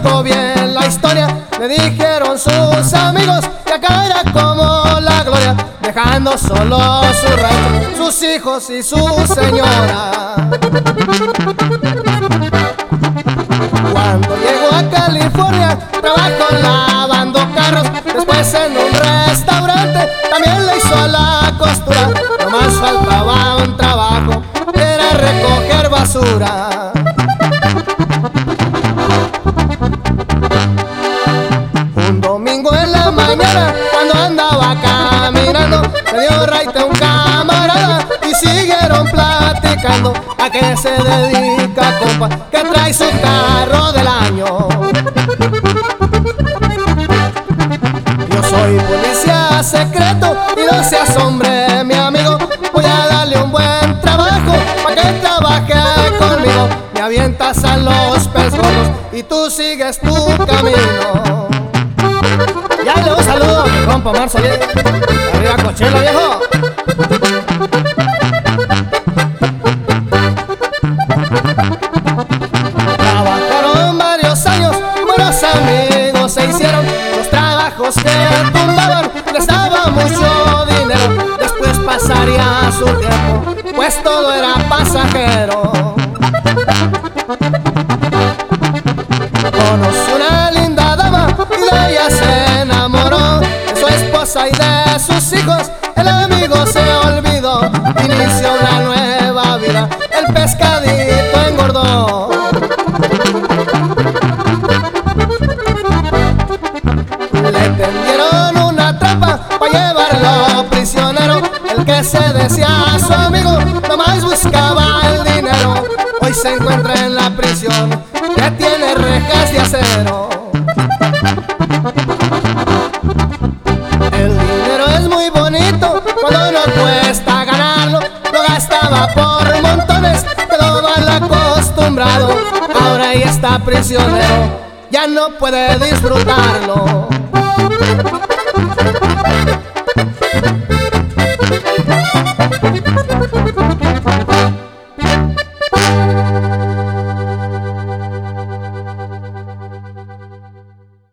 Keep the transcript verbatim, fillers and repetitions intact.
conozco bien la historia. Le dijeron sus amigos que acá era como la gloria, dejando solo su rancho, sus hijos y su señora. Cuando llegó a California, trabajó lavando carros, después en un restaurante también le hizo a la costura. Nomás faltaba un trabajo, era recoger basura. Un domingo en la mañana, cuando andaba caminando, le dio raite a un camarada y siguieron platicando. ¿A qué se dedica, compa? Que trae su carro del año. Yo soy policía secreto y no seas hombre, mi amigo. Voy a darle un buen trabajo pa' que trabaje conmigo. Me avientas a los pez gordos y tú sigues tu camino. Ya le un saludo a mi compa Marzo, ¿eh? Arriba Cochelo, viejo. Trabajaron varios años, buenos amigos se hicieron. Los trabajos que tumbaban les daba mucho dinero. Después pasaría su tiempo, pues todo era pasajero. Conoció una linda dama y de ella se enamoró. De su esposa y de sus hijos el amigo se olvidó. Inició una nueva vida, el pescadito engordó. Le tendieron una trampa para llevarlo prisionero. El que se decía su amigo nomás buscaba el dinero. Hoy se encuentra en la prisión que tiene rejas de acero. El dinero es muy bonito cuando no cuesta ganarlo. Lo gastaba por montones, quedó mal acostumbrado. Ahora ya está prisionero, ya no puede disfrutarlo.